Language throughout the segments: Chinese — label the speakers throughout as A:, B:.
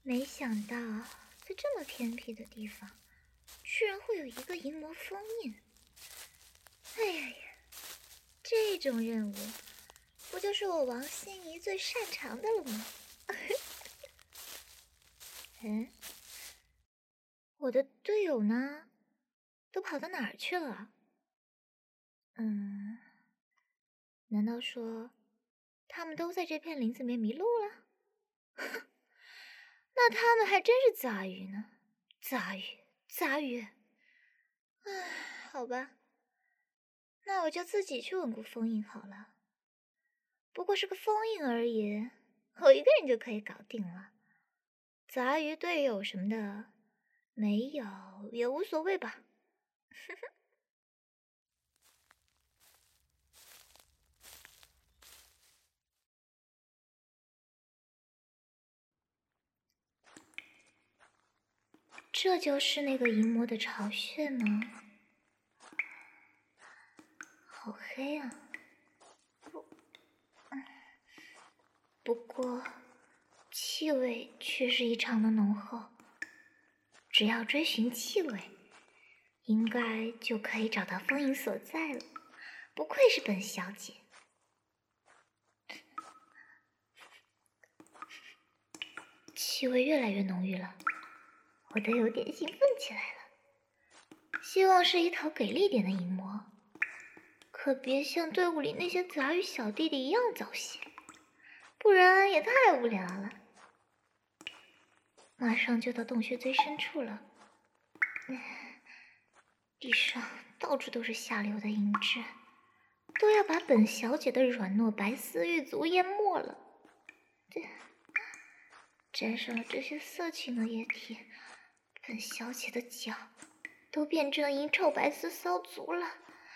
A: 没想到在这么偏僻的地方，居然会有一个银魔封印。哎呀呀，这种任务不就是我王心怡最擅长的了吗？嗯，我的队友呢？都跑到哪儿去了？难道说他们都在这片林子里面迷路了？那他们还真是杂鱼呢，杂鱼。唉，好吧，那我就自己去稳固封印好了。不过是个封印而已，我一个人就可以搞定了。杂鱼队友什么的，没有也无所谓吧。这就是那个银魔的巢穴吗？好黑啊！不过气味却是异常的浓厚。只要追寻气味，应该就可以找到封印所在了。不愧是本小姐。气味越来越浓郁了，我都有点兴奋起来了。希望是一头给力点的银魔，可别像队伍里那些杂鱼小弟弟一样早泄，不然也太无聊了。马上就到洞穴最深处了，地上到处都是下流的银汁，都要把本小姐的软糯白丝玉足淹没了。沾上了这些色情的液体，本小姐的脚都变成银臭白丝骚足了。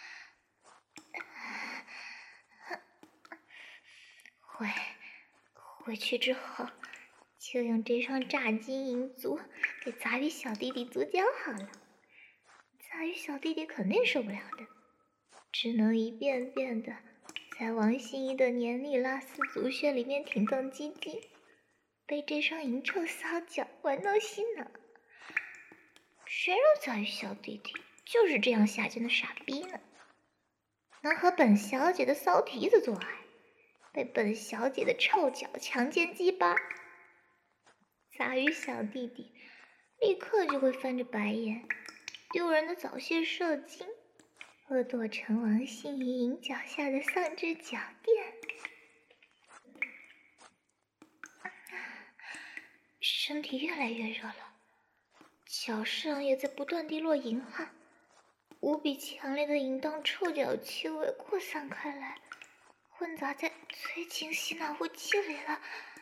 A: 回去之后，就用这双炸金银足给杂鱼小弟弟足脚好了。杂鱼小弟弟肯定受不了的，只能一遍遍的在王心怡的黏腻拉丝足穴里面挺动鸡鸡，被这双银臭骚脚玩弄心脑。谁让杂鱼小弟弟就是这样下贱的傻逼呢？能和本小姐的骚蹄子做爱，被本小姐的臭脚强奸鸡巴，杂鱼小弟弟立刻就会翻着白眼，丢人的早泄射精，恶堕成王心怡银脚下的丧志脚垫。身体越来越热了，脚上也在不断滴落银汗，无比强烈的淫荡臭脚气味扩散开来，混杂在催情洗脑雾气里了。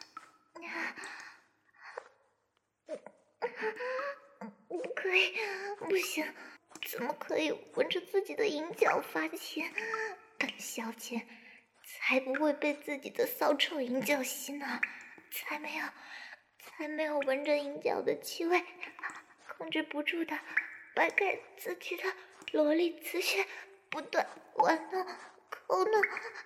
A: 不可以，不行，怎么可以闻着自己的银脚发情？本小姐才不会被自己的骚臭银脚洗脑，才没有闻着银脚的气味，控制不住的掰开自己的萝莉雌穴，不断玩弄、抠弄，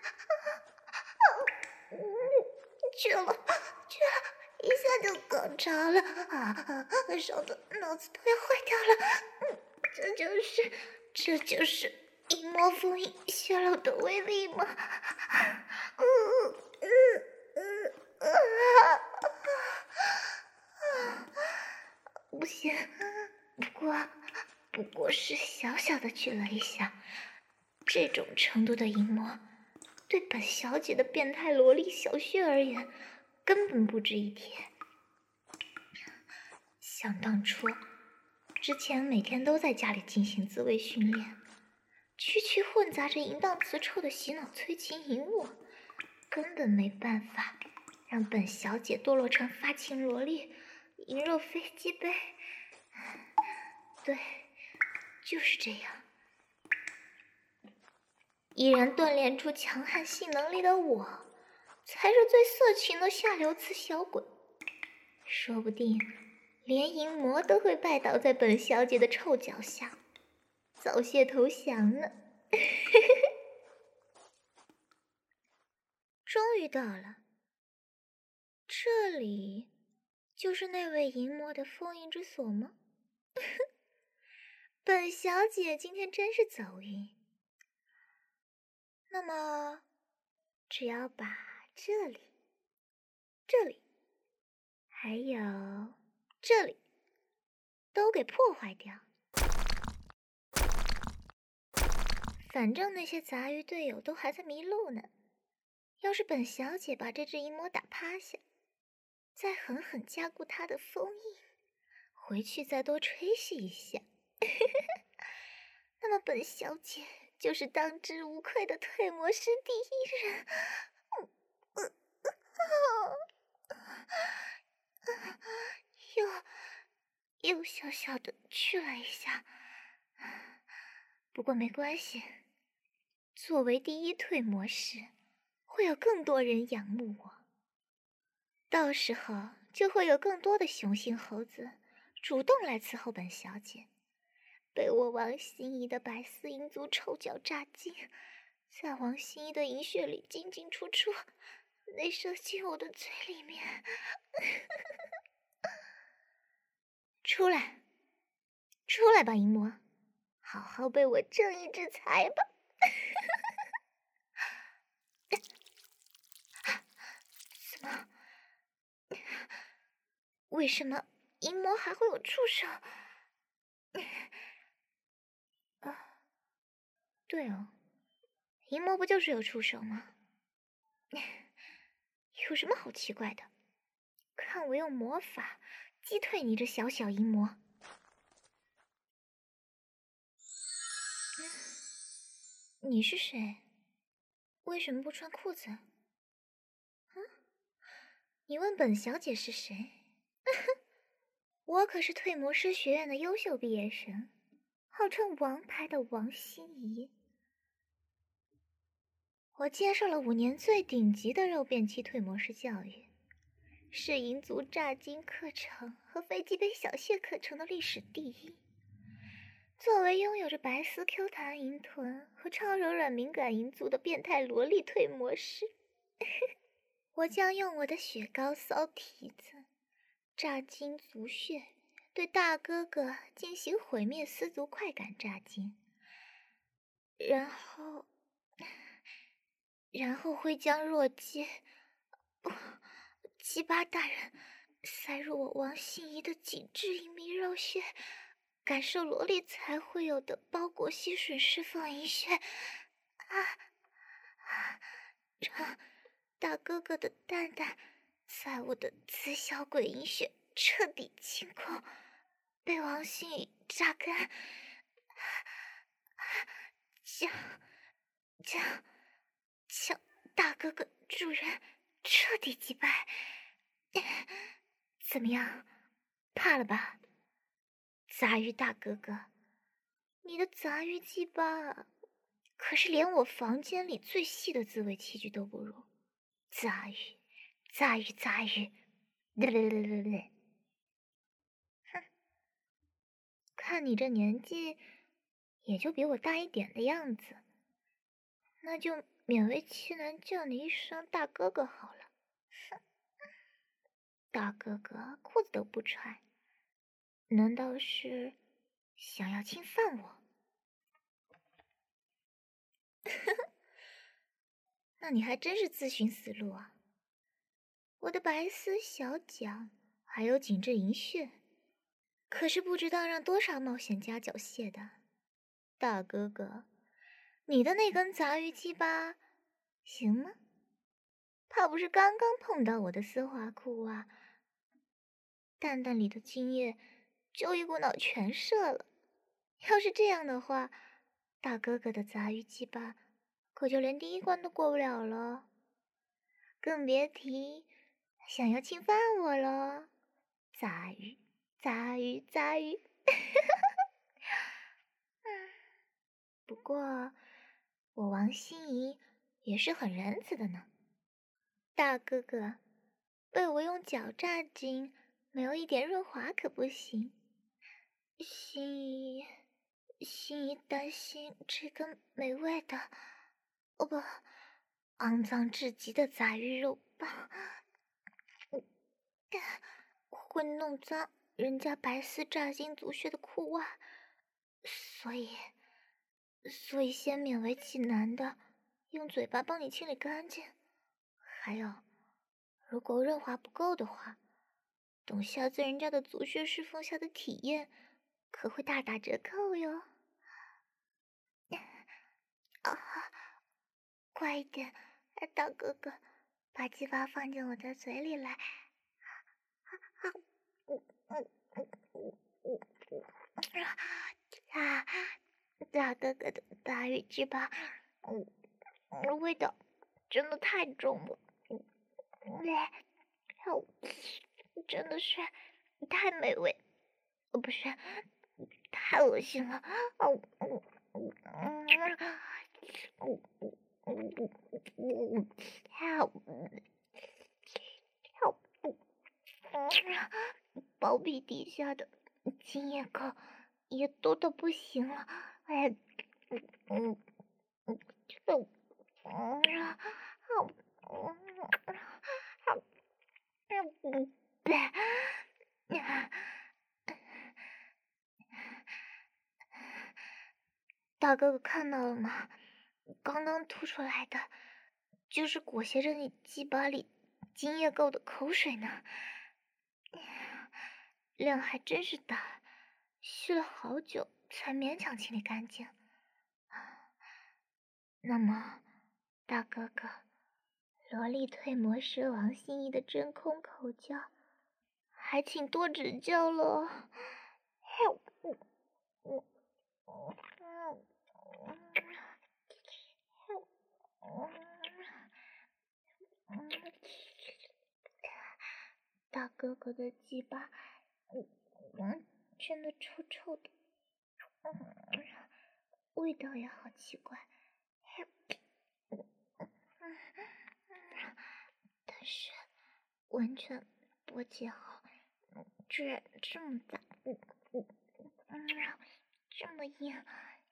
A: 去了，一下就高潮了烧的脑子都要坏掉了。这就是银魔封印泄露的威力吗？不行，不过是小小的去了一下，这种程度的淫魔，对本小姐的变态萝莉小穴而言，根本不值一提。想当初，之前每天都在家里进行自慰训练，区区混杂着淫荡雌臭的洗脑催情淫物，根本没办法让本小姐堕落成发情萝莉、淫肉飞机杯。对，就是这样。依然锻炼出强悍性能力的我，才是最色情的下流雌小鬼，说不定连淫魔都会拜倒在本小姐的臭脚下，早泄投降呢。终于到了，这里就是那位淫魔的封印之所吗？本小姐今天真是走运。那么，只要把这里、这里，还有这里都给破坏掉，反正那些杂鱼队友都还在迷路呢。要是本小姐把这只淫魔打趴下，再狠狠加固他的封印，回去再多吹嘘一下，那么本小姐就是当之无愧的退魔师第一人。又小小的去了一下，不过没关系，作为第一退魔师，会有更多人仰慕我，到时候就会有更多的雄性猴子主动来伺候本小姐，被我王心怡的白丝银族臭脚炸金，在王心怡的银血里进进出出，内射进我的嘴里面。出来，出来吧，淫魔，好好被我正义制裁吧。怎么？为什么淫魔还会有触手？对哦，淫魔不就是有触手吗？有什么好奇怪的？看我用魔法击退你这小小淫魔！你是谁？为什么不穿裤子？你问本小姐是谁？我可是退魔师学院的优秀毕业生，号称王牌的王心怡。我接受了5年最顶级的肉变期退魔师教育，是银族炸金课程和飞机杯小蟹课程的历史第一。作为拥有着白丝 Q 弹银臀和超柔软敏感银族的变态萝莉退魔师，我将用我的雪糕骚蹄子炸金族血，对大哥哥进行毁灭丝族快感炸金，然后会将弱鸡巴大人塞入我王心怡的紧致隐秘肉穴，感受萝莉才会有的包裹吸吮释放淫血。让大哥哥的蛋蛋在我的雌小鬼淫血彻底清空，被王心怡榨干，将大哥哥主人彻底击败。怎么样，怕了吧？杂鱼大哥哥，你的杂鱼鸡巴可是连我房间里最细的自慰器具都不如。杂鱼，哼，看你这年纪，也就比我大一点的样子，那就勉为其难叫你一声大哥哥好了。哼，大哥哥裤子都不穿，难道是想要侵犯我？那你还真是自寻死路啊！我的白丝小脚还有紧致银血，可是不知道让多少冒险家缴械的。大哥哥，你的那根杂鱼鸡巴行吗？怕不是刚刚碰到我的丝滑裤啊，蛋蛋里的精液就一股脑全射了。要是这样的话，大哥哥的杂鱼鸡巴可就连第一关都过不了了，更别提想要侵犯我了。杂鱼，不过我王心怡也是很仁慈的呢。大哥哥，被我用脚榨精，没有一点润滑可不行。心怡担心这根美味的，不，肮脏至极的杂鱼肉棒会弄脏人家白丝炸金族穴的裤袜，所以先勉为其难的用嘴巴帮你清理干净。还有，如果润滑不够的话，等下次人家的族穴侍奉下的体验可会大打折扣哟。啊，快一点，大哥哥，把鸡巴放进我的嘴里来。大哥哥的大鱼鸡巴，味道真的太重了，真的是太美味，不是，太恶心了。包皮底下的精液口也多的不行了，大哥哥看到了吗？刚刚吐出来的，就是裹挟着你鸡巴里精液垢的口水呢。量还真是大，吸了好久才勉强清理干净。那么，大哥哥，萝莉腿魔蛇王心仪的真空口交，还请多指教了。大哥哥的鸡巴，真的臭臭的，味道也好奇怪。但是完全不解好，居然这么大，这么硬，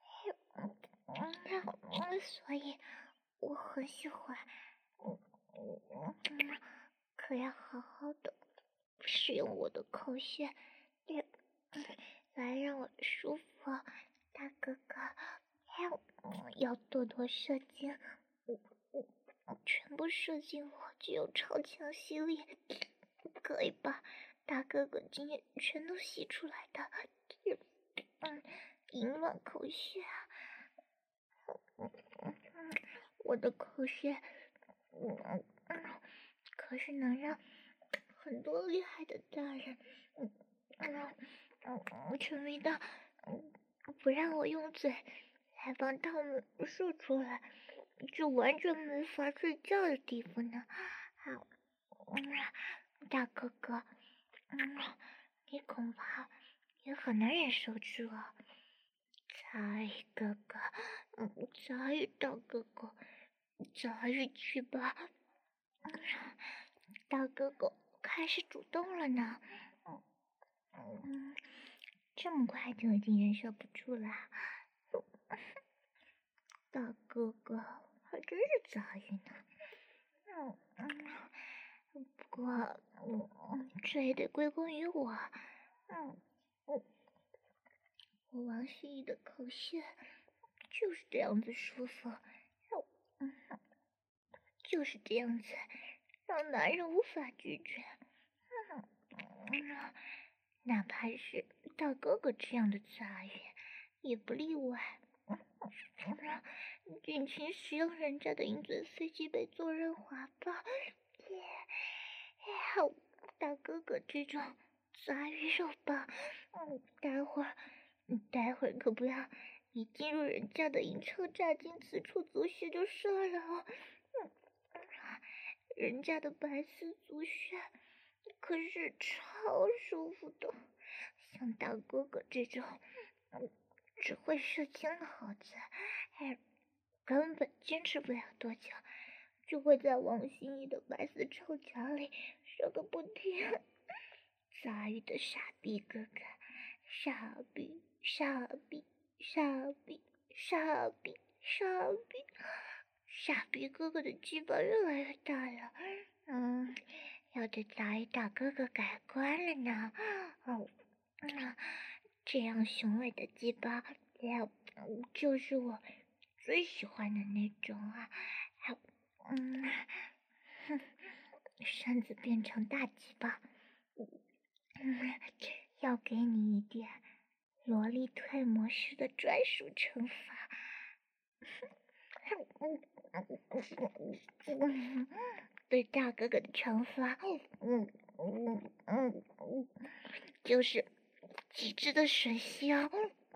A: 所以我很喜欢，可要好好的使用我的口穴来让我舒服。大哥哥，要多多射精，全部射进我具有超强吸力，可以把大哥哥精液全都吸出来的，淫乱口穴。我的口穴，可是能让很多厉害的大人，沉迷到不让我用嘴来帮他们射出来，就完全没法睡觉的地步呢。大哥哥，你恐怕也很难忍受住啊。杂鱼哥哥，杂鱼大哥哥，杂鱼去吧。大哥哥开始主动了呢。这么快就已经忍受不住了。大哥哥还真是杂鱼呢。不过，这也得归功于我。我王心怡的口穴就是这样子舒服，就是这样子让男人无法拒绝。哪怕是大哥哥这样的杂鱼也不例外。尽情使用人家的鹰嘴飞机杯做润滑吧。大哥哥这种杂鱼肉棒，待会儿可不要一进入人家的银车炸金此处足穴就射了哦。人家的白丝足穴可是超舒服的，像大哥哥这种只会射精的猴子，根本坚持不了多久，就会在王心怡的白丝臭脚里射个不停。杂鱼的傻逼哥哥，傻逼，傻逼，傻逼，傻逼，傻逼，傻逼哥哥的鸡巴越来越大了。 要这杂鱼大哥哥改观了呢。这样雄伟的鸡巴，就是我最喜欢的那种啊。身子变成大鸡巴，要给你一点萝莉退魔师的专属惩罚。对大哥哥的惩罚，就是极致的吮吸啊！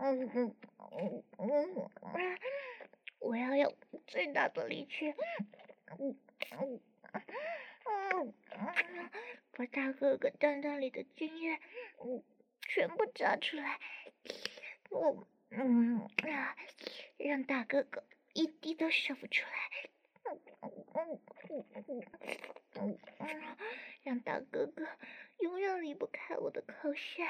A: 我要用最大的力气，把大哥哥蛋蛋里的精液，全部炸出来。让大哥哥一滴都射不出来。让大哥哥永远离不开我的口穴。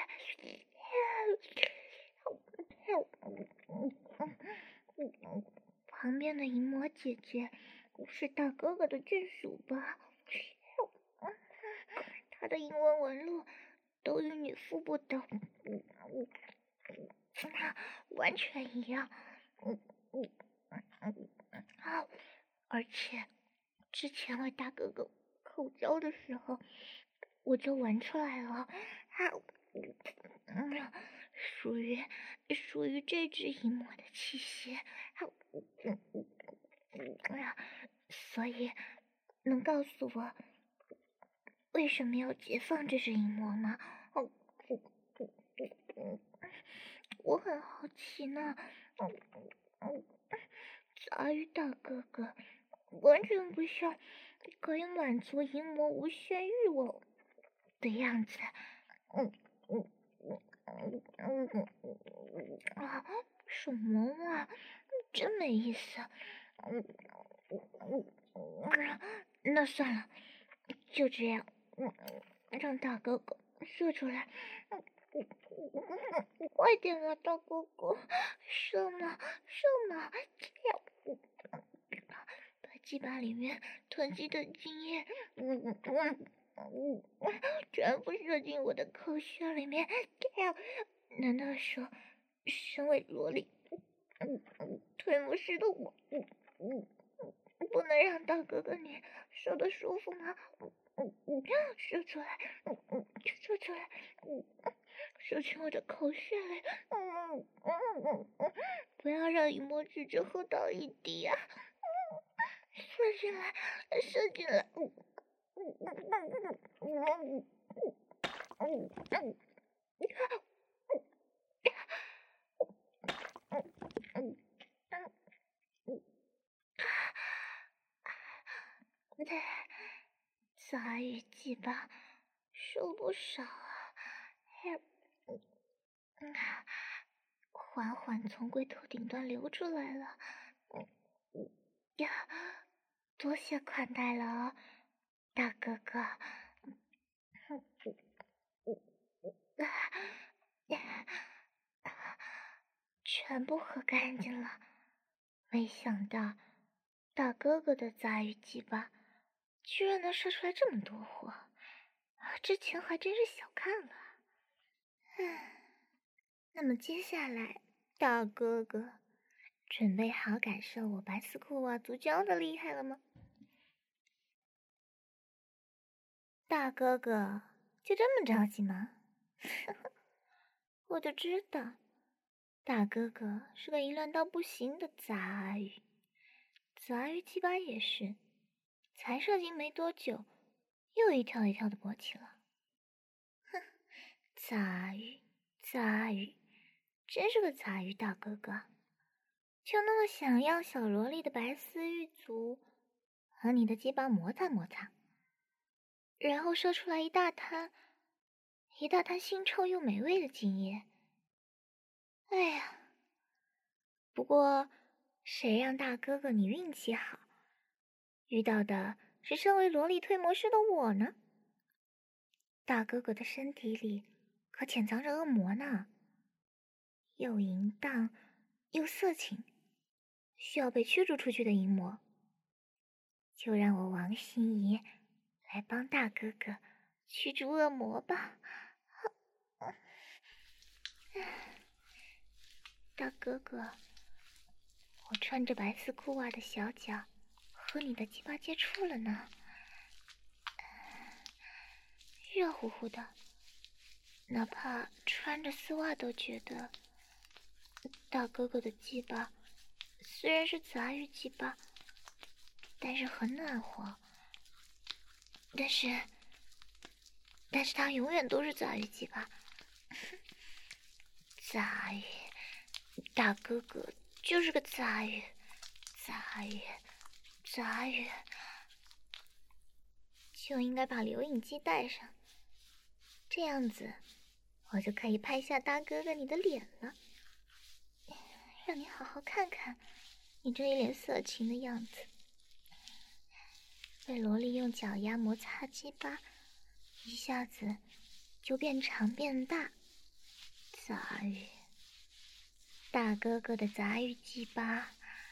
A: 旁边的淫魔姐姐是大哥哥的眷属吧？他的英文纹路都与你腹部的完全一样。而且之前为大哥哥口交的时候，我就闻出来了，属于这只淫魔的气息。所以能告诉我为什么要解放这只淫魔吗？我很好奇呢。杂鱼大哥哥完全不像可以满足淫魔无限欲望的样子。什么嘛，真没意思。那算了，就这样，让大哥哥射出来。快点啊，大哥哥，射嘛！把鸡巴里面囤积的精液，全部射进我的口穴里面。难道说，身为萝莉，退魔师的我，不能让大哥哥你射得舒服吗？射出来，射进我的口穴里。不要让淫魔只喝到一滴呀！射进来！杂鱼鸡巴受不少啊！缓缓从龟头顶端流出来了。多谢款待了哦，大哥哥。全部喝干净了。没想到大哥哥的杂鱼鸡巴居然能射出来这么多货，之前还真是小看了。那么接下来，大哥哥准备好感受我白丝裤袜足胶的厉害了吗？大哥哥就这么着急吗？我就知道大哥哥是个淫乱到不行的杂鱼。杂鱼鸡巴也是，才射精没多久，又一跳一跳的勃起了。杂鱼，真是个杂鱼大哥哥，就那么想要小萝莉的白丝玉足和你的鸡巴摩擦摩擦，然后射出来一大滩腥臭又美味的精液。哎呀，不过谁让大哥哥你运气好，遇到的是身为萝莉退魔师的我呢？大哥哥的身体里可潜藏着恶魔呢，又淫荡又色情，需要被驱逐出去的淫魔。就让我王心怡来帮大哥哥驱逐恶魔吧。大哥哥，我穿着白丝裤袜的小脚和你的鸡巴接触了呢，热乎乎的，哪怕穿着丝袜都觉得大哥哥的鸡巴虽然是杂鱼鸡巴，但是很暖和。但是他永远都是杂鱼鸡巴。杂鱼，大哥哥就是个杂鱼，杂鱼，就应该把留影机带上，这样子我就可以拍下大哥哥你的脸了，让你好好看看你这一脸色情的样子。被萝莉用脚丫摩擦鸡巴，一下子就变长变大。杂鱼，大哥哥的杂鱼鸡巴，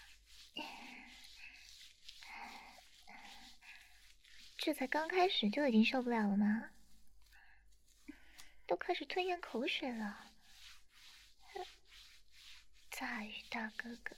A: 这才刚开始就已经受不了了吗？都开始吞咽口水了。杂鱼大哥哥，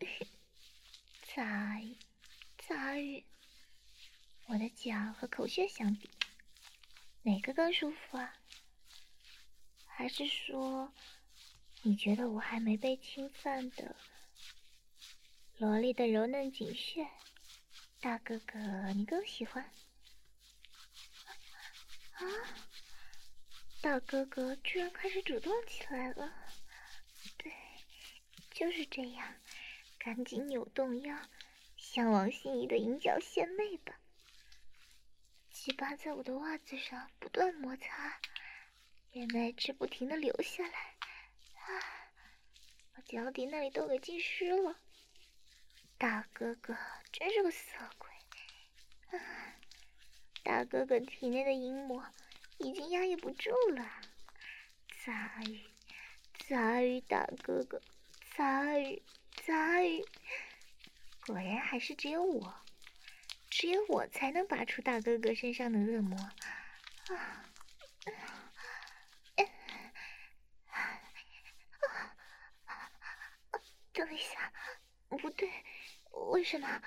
A: 杂鱼，我的脚和口穴相比，哪个更舒服啊？还是说，你觉得我还没被侵犯的萝莉的柔嫩颈穴，大哥哥你更喜欢？啊！大哥哥居然开始主动起来了。对，就是这样，赶紧扭动腰，像王心怡的银角献媚吧。鸡巴在我的袜子上不断摩擦，眼泪直不停地流下来。我脚底那里都给浸湿了。大哥哥真是个色鬼。大哥哥体内的淫魔已经压抑不住了。杂鱼大哥哥，杂鱼，果然还是只有我才能拔出大哥哥身上的恶魔。等一下，不对，为什么？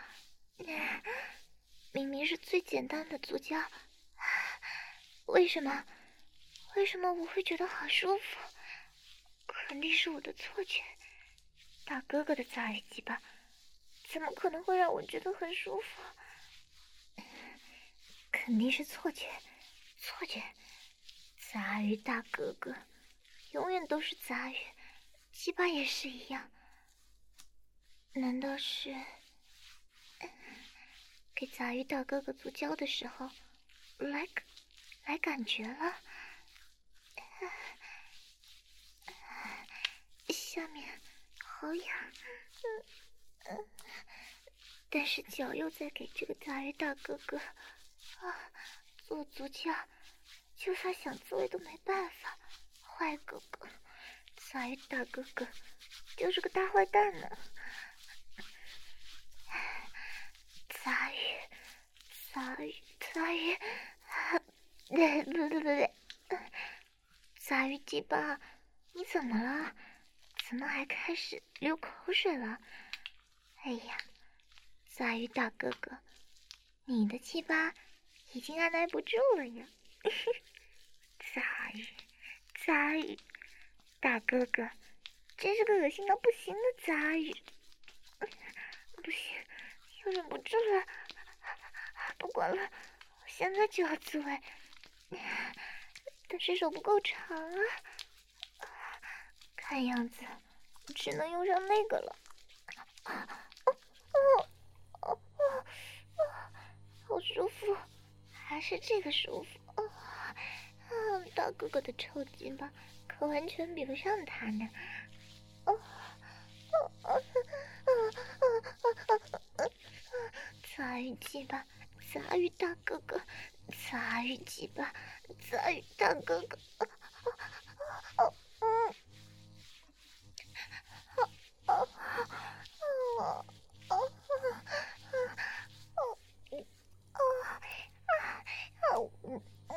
A: 明明是最简单的足交，为什么我会觉得好舒服？肯定是我的错觉。大哥哥的杂鱼鸡巴怎么可能会让我觉得很舒服？肯定是错觉。杂鱼大哥哥永远都是杂鱼，鸡巴也是一样。难道是给杂鱼大哥哥足交的时候来感觉了？下面好痒，但是脚又在给这个杂鱼大哥哥做足交，就算想自慰都没办法。坏哥哥，杂鱼大哥哥就是个大坏蛋呢。杂鱼，杂鱼鸡巴，你怎么了？怎么还开始流口水了？哎呀，杂鱼大哥哥，你的鸡巴已经按耐不住了呀！杂鱼，大哥哥，真是个恶心到不行的杂鱼！不行，又忍不住了，不管了，我现在就要自慰，但是手不够长啊，看样子只能用上那个了。好舒服，还是这个舒服。大哥哥的臭鸡巴可完全比不上他呢。杂鱼鸡巴，杂鱼大哥哥，杂鱼鸡巴，杂鱼大哥哥。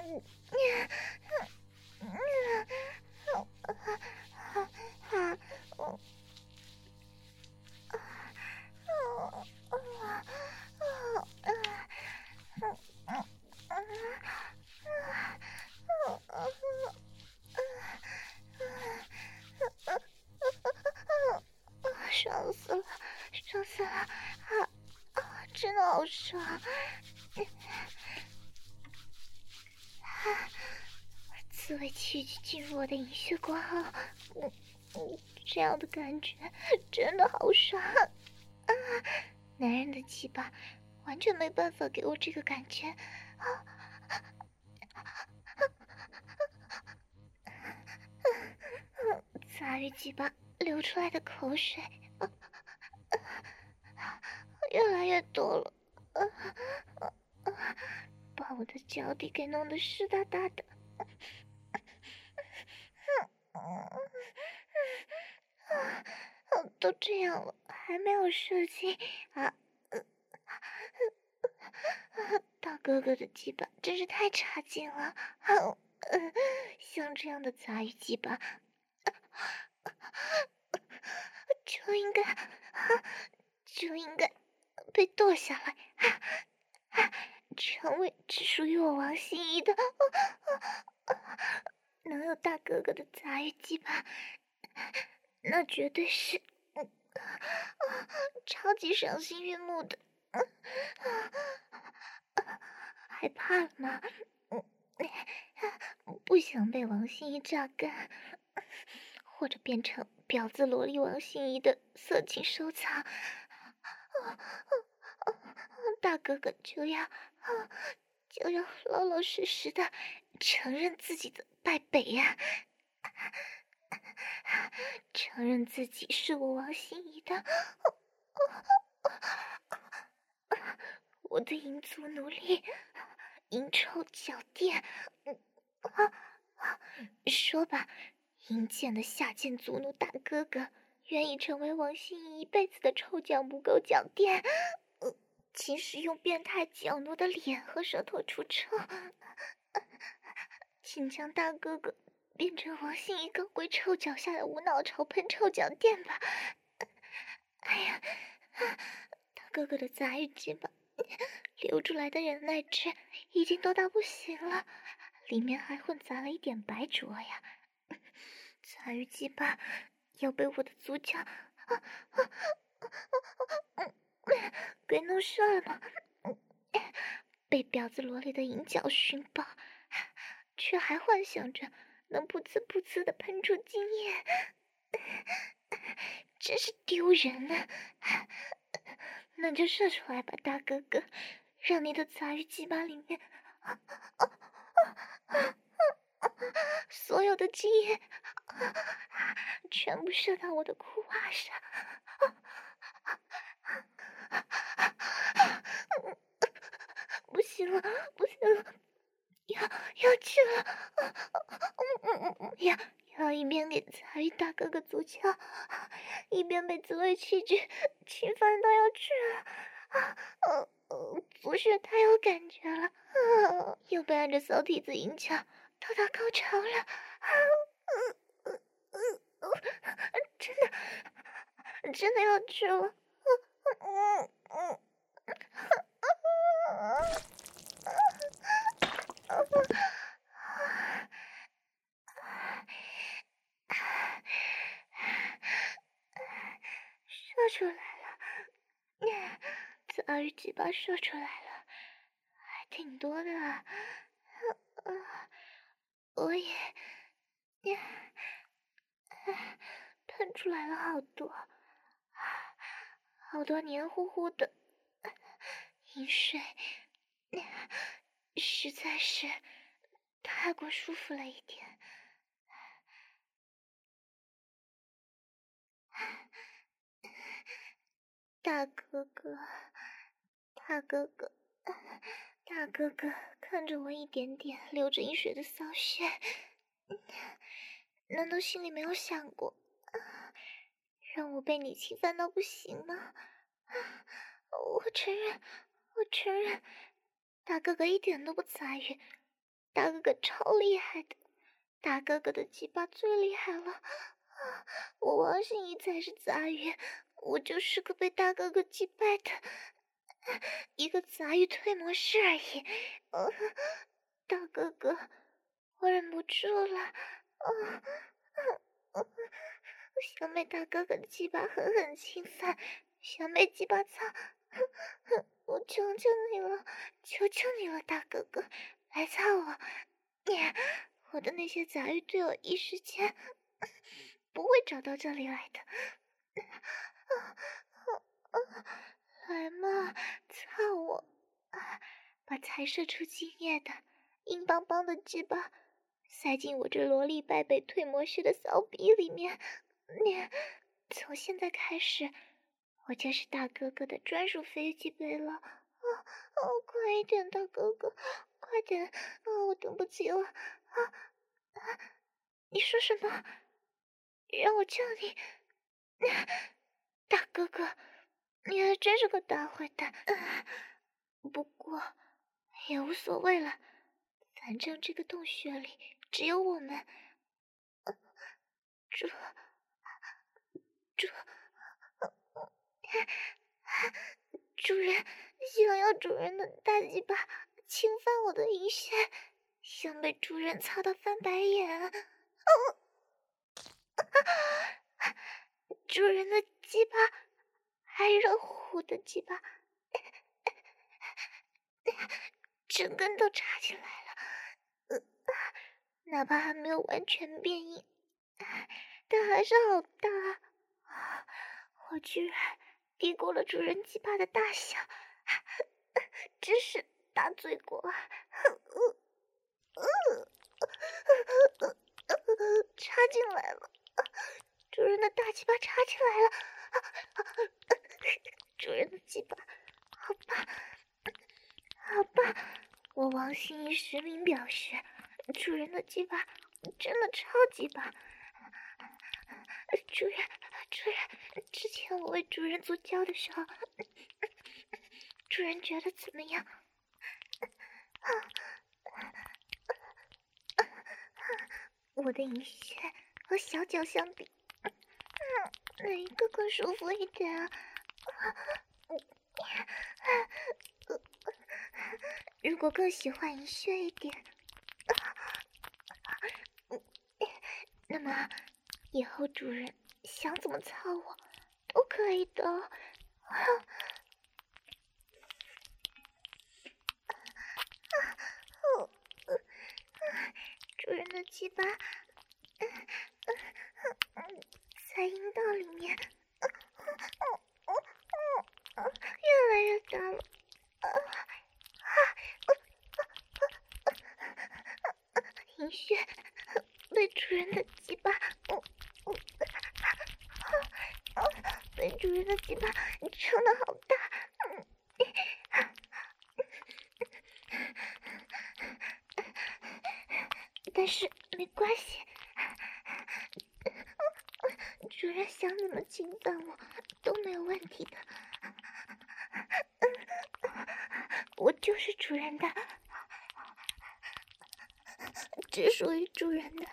A: 爽死了，爽死了！真的好爽！刺猬器具进入我的阴穴过后，这样的感觉真的好爽！男人的鸡巴完全没办法给我这个感觉。杂鱼鸡巴流出来的口水越来越多了，把我的脚底给弄得湿哒哒的。都这样了，还没有射精啊！大哥哥的鸡巴真是太差劲了！像这样的杂鱼鸡巴，就应该被剁下来，成为只属于我王心怡的。能有大哥哥的杂鱼鸡巴，那绝对是超级赏心悦目的。害怕了吗？不想被王心怡榨干，或者变成婊子萝莉王心怡的色情收藏，大哥哥就要老老实实的承认自己的败北呀，承认自己是我王心怡的。我的淫足奴隶，淫臭脚垫，说吧，淫贱的下贱族奴大哥哥，愿意成为王心怡一辈子的臭脚母狗脚垫，请使用变态脚奴的脸和舌头出臭，请将大哥哥变成王心怡高贵臭脚下的无脑潮喷臭脚垫吧。哎呀，大哥哥的杂鱼鸡巴流出来的忍耐值已经多到不行了，里面还混杂了一点白浊呀！杂鱼鸡巴要被我的足脚给弄湿了吗？被婊子萝莉的银脚熏爆，却还幻想着能噗呲噗呲的喷出精液，真是丢人啊！那就射出来吧，大哥哥，让你的杂鱼鸡巴里面所有的精液全部射到我的裤袜上。不行了，不行了，要去了！要一边给杂鱼大哥哥足球，一边被自慰器具侵犯到要去了。不是太有感觉了，又被按着骚蹄子淫脚到达高潮了。真的要去了。射出来了，杂鱼鸡巴射出来了，还挺多的啊。我也喷出来了好多，好多黏糊糊的饮水，实在是太过舒服了一点。大哥哥，大哥哥，大哥哥，看着我一点点流着饮水的骚穴，难道心里没有想过，让我被你侵犯到不行吗？我承认，大哥哥一点都不杂鱼， 大哥哥超厉害的，大哥哥的鸡巴最厉害了。我王心怡才是杂鱼，我就是个被大哥哥击败的一个杂鱼退魔师而已。大哥哥，我忍不住了，想被大哥哥的鸡巴狠狠侵犯，想被鸡巴操，我求求你了，求求你了，大哥哥，来操我！我的那些杂鱼队友一时间不会找到这里来的。来嘛，操我！把才射出精液的硬邦邦的鸡巴塞进我这萝莉败北退魔师的骚逼里面。从现在开始，我就是大哥哥的专属飞机杯了。快一点，大哥哥，快点！我等不及了。你说什么？让我叫你？大哥哥，你还真是个大坏蛋。不过也无所谓了，反正这个洞穴里只有我们。主人想要主人的大鸡巴侵犯我的阴穴，想被主人操到翻白眼。主人的鸡巴还热乎乎的鸡巴，整根都插进来了。哪怕还没有完全变硬，但还是好大。我居然低估了主人鸡巴的大小，真是大罪过。插进来了，主人的大鸡巴插进来了。主人的鸡巴好棒，好棒！我王心怡实名表示，主人的鸡巴真的超级棒。主人，之前我为主人做胶的时候，主人觉得怎么样？我的阴穴和小脚相比，哪一个更舒服一点啊？如果更喜欢阴穴一点，那么以后主人想怎么操我都可以的。主人的鸡巴在阴道里面越来越大了。阴穴被主人的鸡巴被主人的鸡巴撑得好大。但是没关系，主人想怎么侵犯我都没有问题的。我就是主人的，只属于主人的。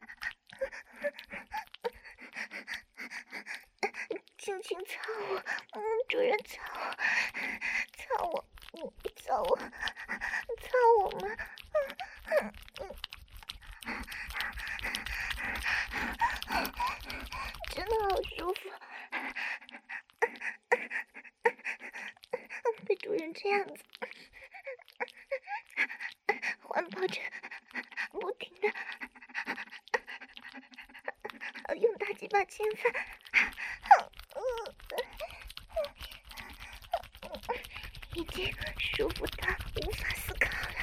A: 轻轻操我，主人操我，操我，操我，操我嘛！真的好舒服，被主人这样子环抱着，不停的用大鸡巴侵犯，已经舒服到无法思考了。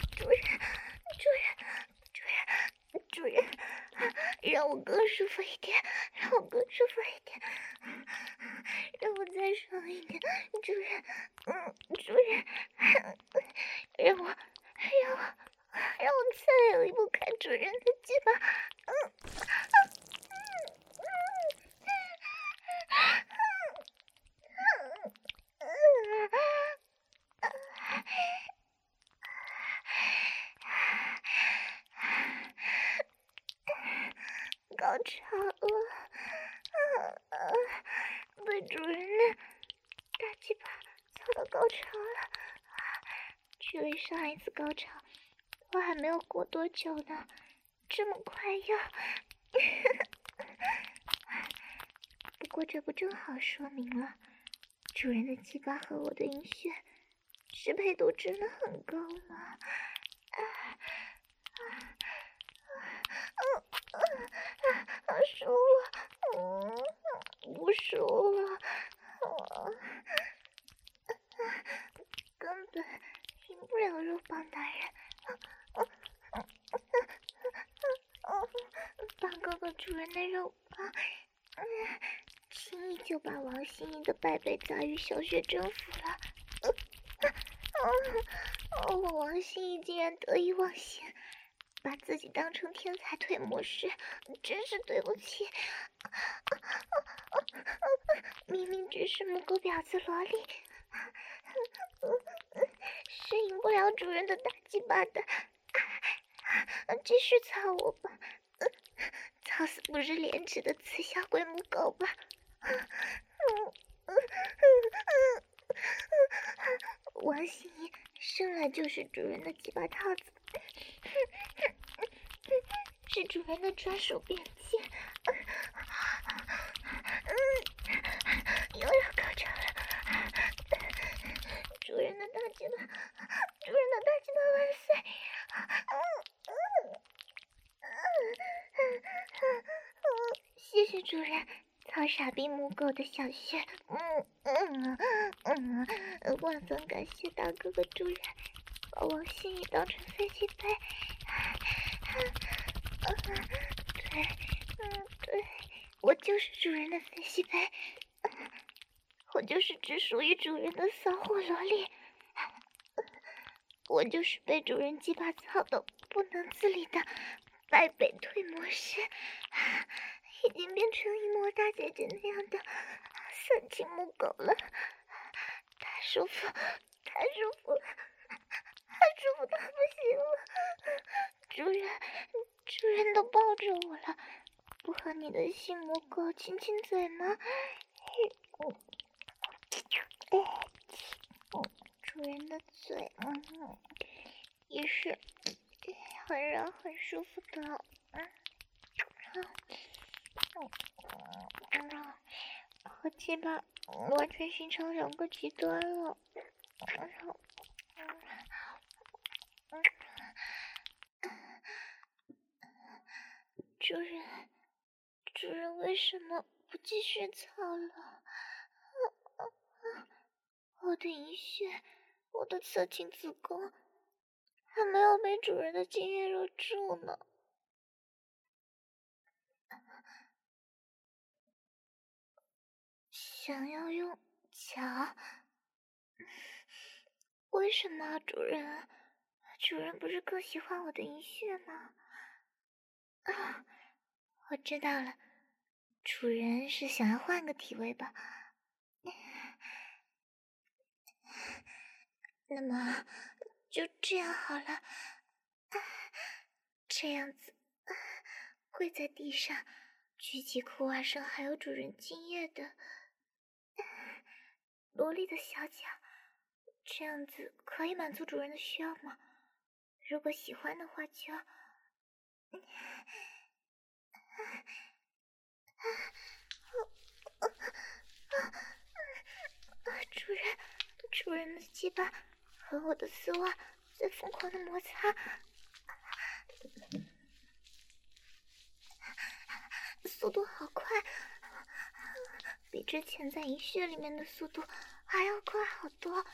A: 主人，让我更舒服一点，让我更舒服一点，让我再爽一点。主人，让我再也离不开主人的鸡巴。 潮了，被主人的大鸡巴操到高潮了，距离上一次高潮我还没有过多久呢，这么快要……不过这不正好说明了，主人的鸡巴和我的阴穴适配度真的很高吗？输了，不输了，根本赢不了肉棒大人。大哥哥主人的肉棒，轻易就把王心怡的败北杂鱼小穴征服了。王心怡竟然得意忘形，把自己当成天才腿魔师，真是对不起。明明只是母狗婊子萝莉，是赢不了主人的大鸡巴的。继续操我吧，操死不知廉耻的雌小鬼母狗吧。王心怡生来就是主人的鸡巴套子，是主人的专属便器。又要高潮了，主人的大鸡巴，主人的大鸡巴万岁！谢谢主人，操傻逼母狗的小穴。万分感谢大哥哥主人，把王心怡当成飞机杯。对，我就是主人的飞机杯，我就是只属于主人的骚货萝莉，我就是被主人鸡巴操的不能自理的败北腿魔师，已经变成一模大姐姐那样的色情母狗了，太舒服，太舒服了，太舒服到不行了！主人都抱着我了，不和你的性母狗亲亲嘴吗？主人的嘴，也是很软很舒服的，和鸡巴完全形成两个极端了。主人为什么不继续操了？我的阴穴，我的色情子宫还没有被主人的精液揉住呢。想要用脚？为什么主人？主人不是更喜欢我的阴穴吗？我知道了，主人是想要换个体位吧？那么就这样好了，这样子跪在地上，举起裤袜上还有主人精液的萝莉的小脚，这样子可以满足主人的需要吗？如果喜欢的话就……主人的鸡巴和我的丝袜在疯狂的摩擦，速度好快，比之前在阴穴里面的速度还要快好多。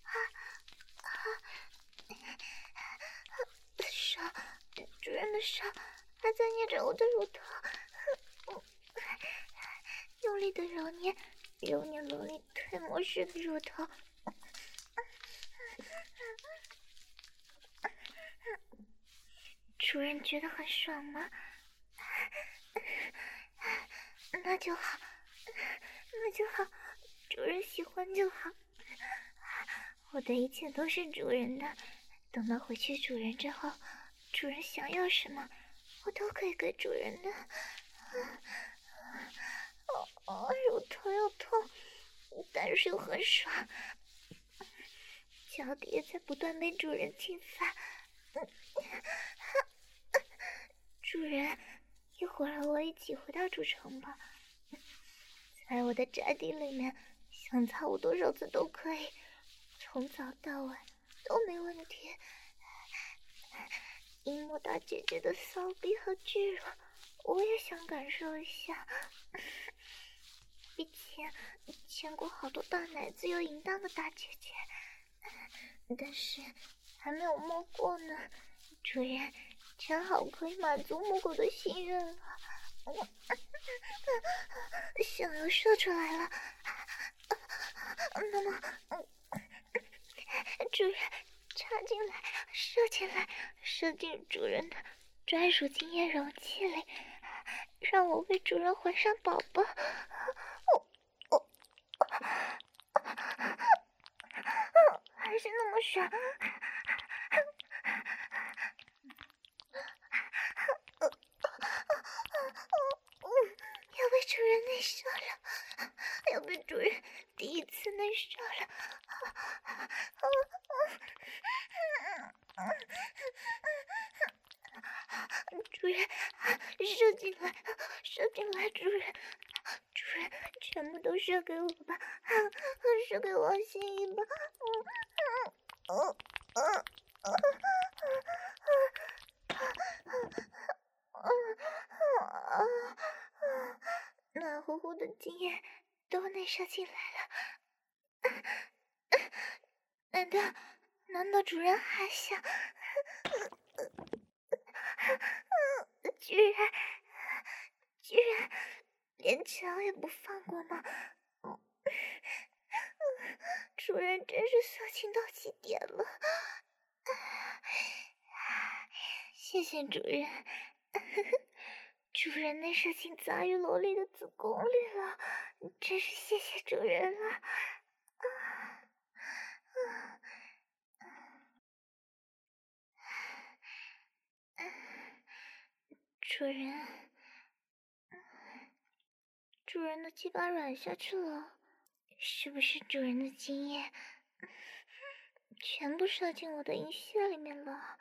A: 手，主人的手还在捏着我的乳头，用力的揉捏萝莉腿模式的乳头。主人觉得很爽吗？那就好，主人喜欢就好。我的一切都是主人的，等到回去主人之后，主人想要什么，我都可以给主人的。 又疼又痛，但是又很爽。脚底也在不断被主人侵犯。主人，一会儿和我一起回到主城吧，在我的宅邸里面，想操我多少次都可以，从早到晚都没问题。樱木大姐姐的骚逼和巨乳，我也想感受一下。以前见过好多大奶子又淫荡的大姐姐，但是还没有摸过呢。主人，正好可以满足母狗的心愿了。想要射出来了，那么，主人插进来，射进来，射进主人的专属精液容器里，让我为主人怀上宝宝。还是那么爽。要被主人内射了，要被主人第一次内射了。主人，射进来，射进来，主人，主人，全部都射给我吧，射给王心怡吧。暖乎乎的精液都内射进来了。难道主人还想？居然连脚也不放过吗？主人真是色情到极点了。谢谢主人。主人内射进杂鱼萝莉的子宫里了，真是谢谢主人了。主人的鸡巴软下去了，是不是主人的精液全部射进我的阴穴里面了？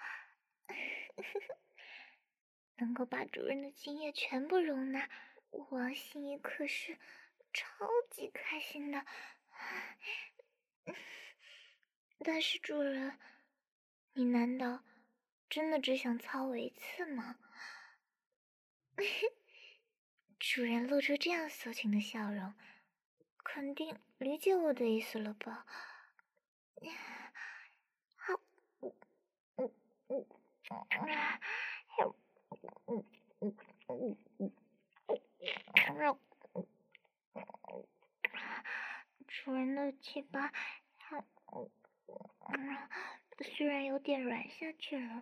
A: 能够把主人的精液全部容纳，王心怡可是超级开心的。但是主人，你难道真的只想操我一次吗？主人露出这样色情的笑容，肯定理解我的意思了吧？好，主人的鸡巴，虽然有点软下去了，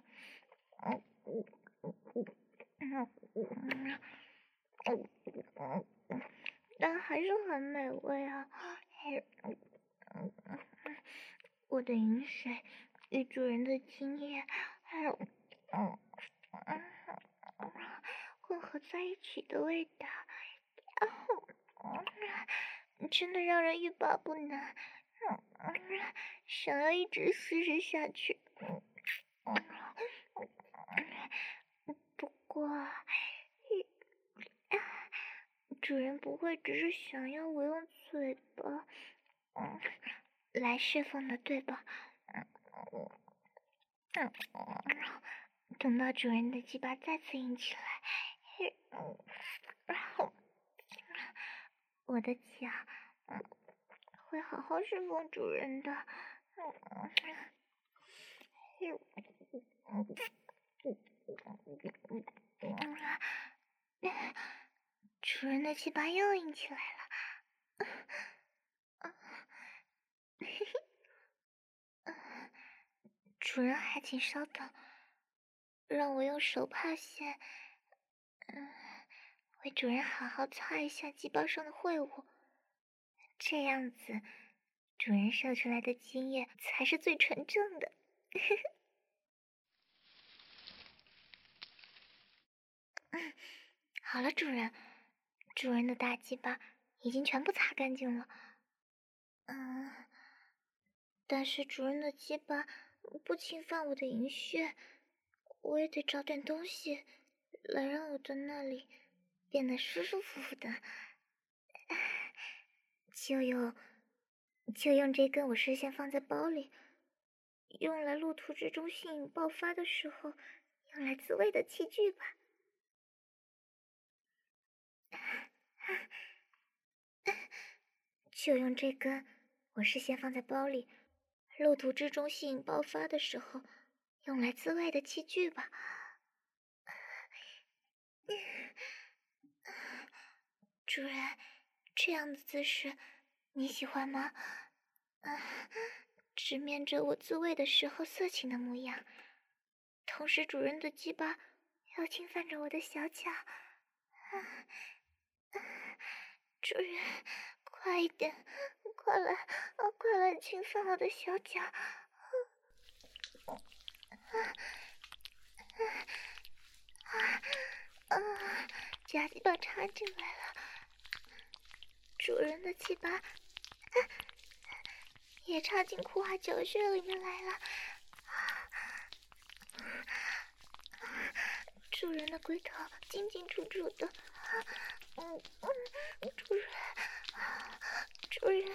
A: 但还是很美味啊！我的饮水与主人的精液，还有混合在一起的味道，真的让人欲罢不能，想要一直吸食下去。不过，主人不会只是想要我用嘴巴来释放的，对吧？等到主人的鸡巴再次硬起来，我的脚会好好侍奉主人的。主人的鸡巴又硬起来了。主人还请稍等，让我用手帕先，为主人好好擦一下鸡巴上的秽物，这样子，主人射出来的精液才是最纯正的。 好了，主人，主人的大鸡巴已经全部擦干净了。但是主人的鸡巴不侵犯我的淫穴，我也得找点东西来让我的那里变得舒舒服服的。就用这根我事先放在包里，用来路途之中性瘾爆发的时候用来自慰的器具吧。就用这根我事先放在包里，路途之中性瘾爆发的时候用来自慰的器具吧。主人，这样的姿势你喜欢吗？直面着我自慰的时候色情的模样，同时主人的鸡巴要侵犯着我的小脚。主人，快一点，快来侵犯我的小脚。假鸡巴插进来了，主人的鸡巴也插进裤袜脚穴里面来了。主人的龟头进进出出的。主人，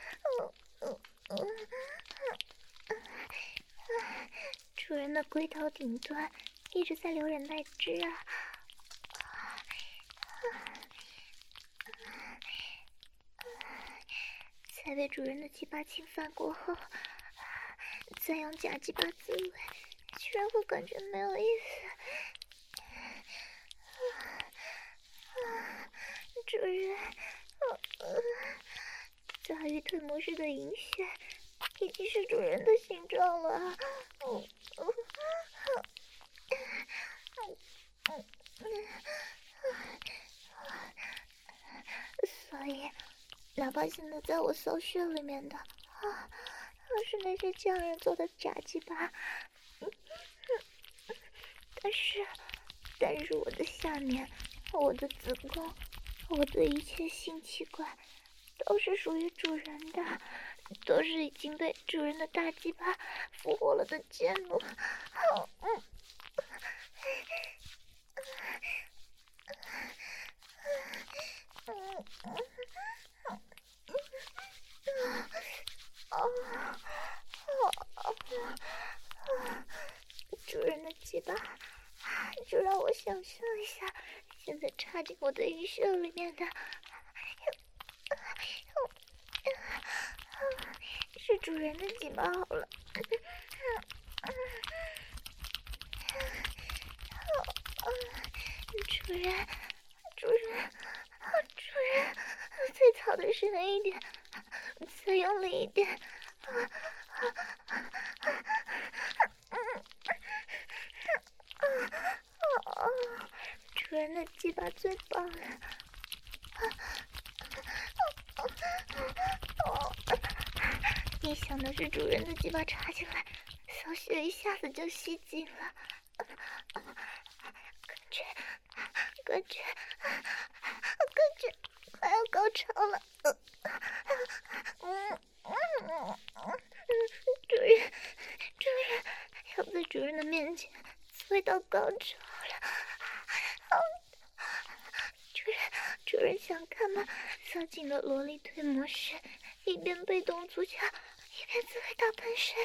A: 主人的龟头顶端一直在流忍耐汁啊。在被主人的鸡巴侵犯过后，再用假鸡巴自慰，居然会感觉没有意思。主人，大鱼腿模式的银穴已经是主人的形状了。所以哪怕现在在我骚穴里面的是那些匠人做的假鸡巴，但是我的下面，我的子宫，我的一切性器官都是属于主人的，都是已经被主人的大鸡巴复活了的贱奴。主人的鸡巴，就让我想象一下，现在插进我的阴穴里面的，是主人的鸡巴好了。主人，再操的深一点，再用力一点。主人的鸡巴最棒了。一想到是主人的鸡巴插进来，小穴一下子就吸紧了，感觉快要高潮了。主人要在主人的面前自慰到高潮了。主人想看吗？骚劲的萝莉腿模式，一边被动足脚，一边自慰到喷水。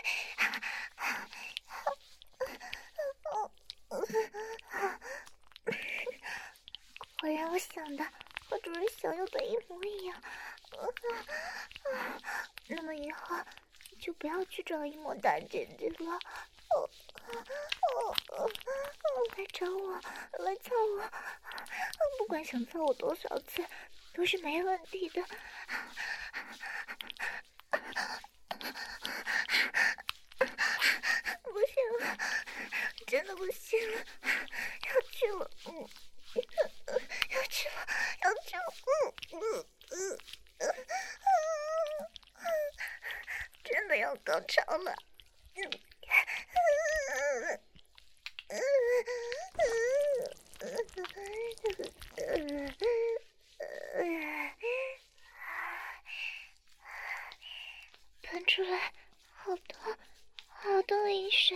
A: 果然我想的和主人想要的一模一样。那么以后就不要去找一模大姐姐了。来找我，来操我，不管想操我多少次都是没问题的。不行了，真的不行了，要去了，要去了，真的要高潮了。 出来好多饮水。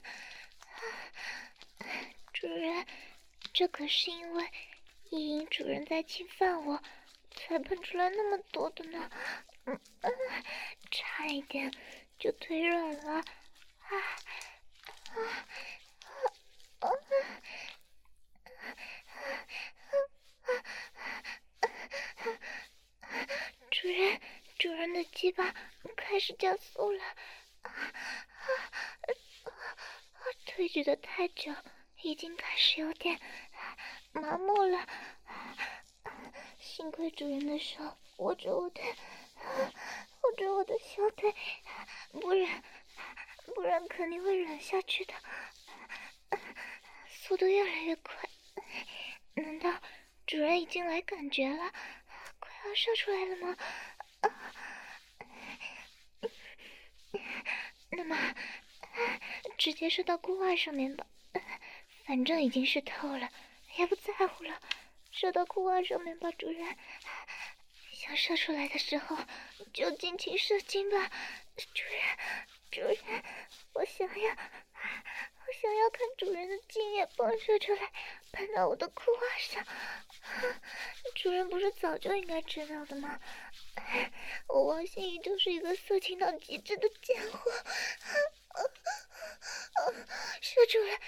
A: 主人，这可是因为意淫主人在侵犯我，才喷出来那么多的呢。差一点就腿软了。主人的鸡巴开始加速了。推举的太久，已经开始有点麻木了。幸亏主人的手握着我的小腿，不然肯定会软下去的。速度越来越快，难道主人已经来感觉了，快要射出来了吗？那么直接射到裤袜上面吧，反正已经湿透了，也不在乎了。射到裤袜上面吧，主人。想射出来的时候就尽情射精吧，主人，我想要看主人的精液迸射出来，喷到我的裤袜上。主人不是早就应该知道的吗？我王心怡就是一个色情到极致的贱货。射出来，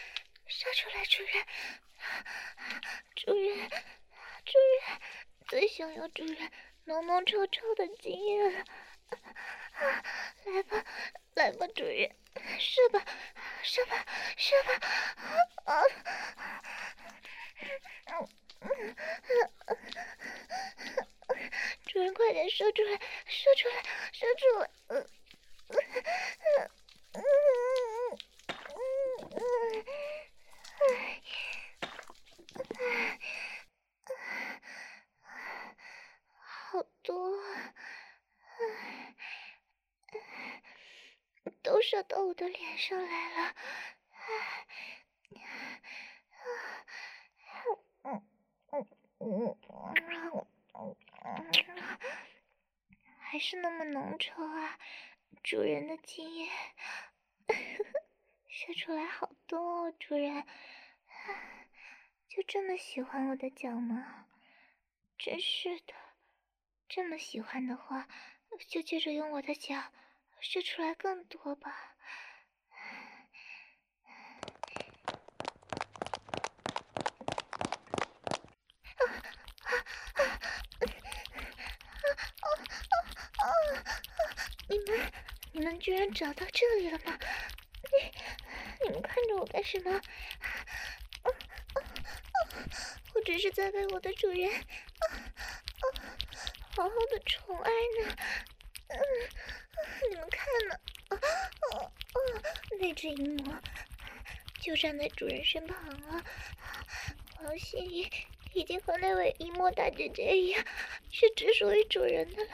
A: 主人，最想要主人浓浓稠稠的精液了。来吧，主人，射吧！主人，快点射出来！好多，都射到我的脸上来了。还是那么浓稠啊，主人的精液射出来好多哦，主人，就这么喜欢我的脚吗？真是的，这么喜欢的话，就接着用我的脚射出来更多吧。你们居然找到这里了吗？你们看着我干什么？我只是在为我的主人好好的宠爱呢。你们看呢？那只淫魔就站在主人身旁了。王心怡已经和那位淫魔大姐姐一样，是只属于主人的了。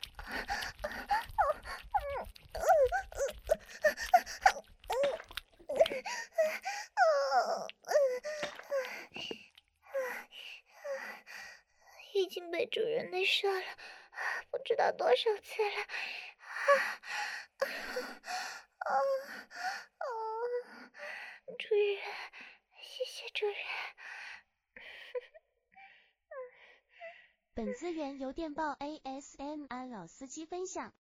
A: 已经被主人内射了，不知道多少次了。主人，谢谢主人。
B: 本资源由电报 ASMR 老司机分享。